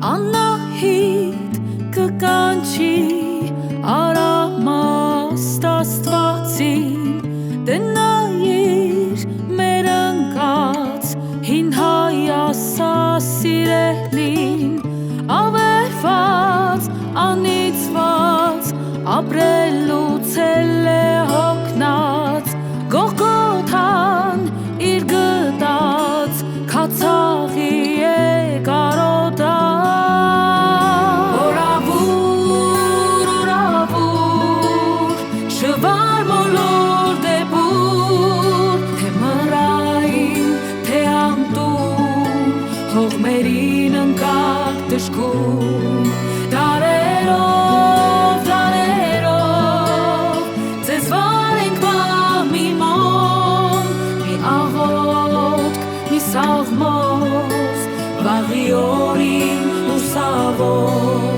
Անահիտ կկանչի արամաստ Աստվածին Դնայիր մեր ընկած հին Հայաստա սիրելին Ավերված, անիծված, ապրելուց էլ է հոգնած Գողգոթան իր գտած քացաղի է կարոտած Շվար մոլոր դեպուր Թե մռային, թե ամտուն Հողմերին ընկակ դժգուն Դարերով, դարերով Ձեզ վարենք մի մոմ Մի աղոտք, մի սաղմոս Վաղի օրին լուսավոր